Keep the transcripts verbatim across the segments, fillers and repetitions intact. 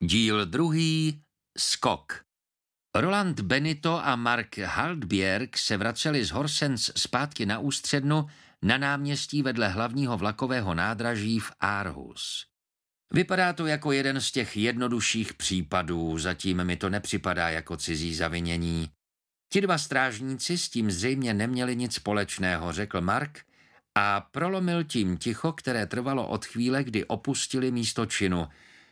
Díl druhý. Skok. Roland Benito a Mark Haltbjerg se vraceli z Horsens zpátky na Ústřednu na náměstí vedle hlavního vlakového nádraží v Aarhus. Vypadá to jako jeden z těch jednodušších případů, zatím mi to nepřipadá jako cizí zavinění. Ti dva strážníci s tím zřejmě neměli nic společného, řekl Mark a prolomil tím ticho, které trvalo od chvíle, kdy opustili místo činu.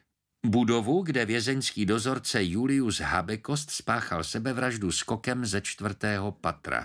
Budovu, kde vězeňský dozorce Julius Habekost spáchal sebevraždu skokem ze čtvrtého patra.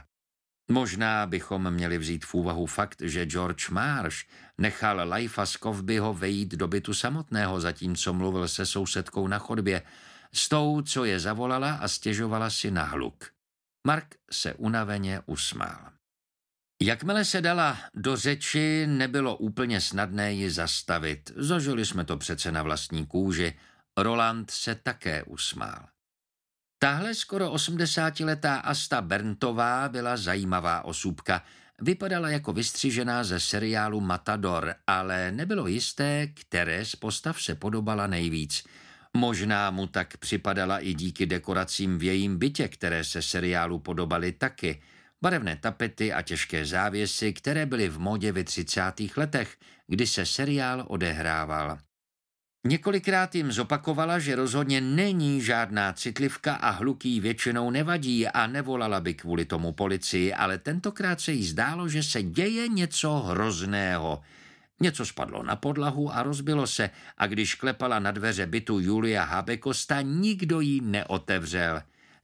Možná bychom měli vzít v úvahu fakt, že George Marsh nechal Leifa Skovbyho vejít do bytu samotného, zatímco mluvil se sousedkou na chodbě, s tou, co je zavolala a stěžovala si na hluk. Mark se unaveně usmál. Jakmile se dala do řeči, nebylo úplně snadné ji zastavit. Zažili jsme to přece na vlastní kůži. Roland se také usmál. Tahle skoro osmdesátiletá Asta Berntová byla zajímavá osůbka. Vypadala jako vystřižená ze seriálu Matador, ale nebylo jisté, které z postav se podobala nejvíc. Možná mu tak připadala i díky dekoracím v jejím bytě, které se seriálu podobaly taky. Barevné tapety a těžké závěsy, které byly v módě ve třicátých letech, kdy se seriál odehrával. Několikrát jim zopakovala, že rozhodně není žádná citlivka a hluk jí většinou nevadí a nevolala by kvůli tomu policii, ale tentokrát se jí zdálo, že se děje něco hrozného. Něco spadlo na podlahu a rozbilo se a když klepala na dveře bytu Julia Habekosta, nikdo jí neotevřel.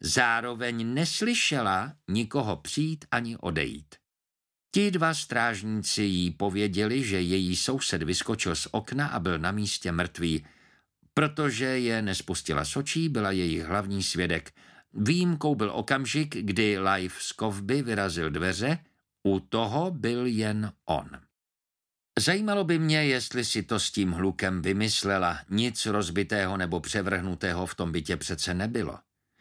Zároveň neslyšela nikoho přijít ani odejít. Ti dva strážníci jí pověděli, že její soused vyskočil z okna a byl na místě mrtvý. Protože je nespustila z očí, byla jejich hlavní svědek. Výjimkou byl okamžik, kdy Leif Skovby vyrazil dveře, u toho byl jen on. Zajímalo by mě, jestli si to s tím hlukem vymyslela. Nic rozbitého nebo převrhnutého v tom bytě přece nebylo.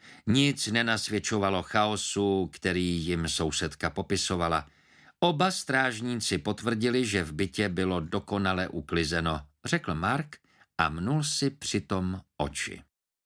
Nic nenasvědčovalo chaosu, který jim sousedka popisovala. Oba strážníci potvrdili, že v bytě bylo dokonale uklizeno, řekl Mark a mnul si přitom oči.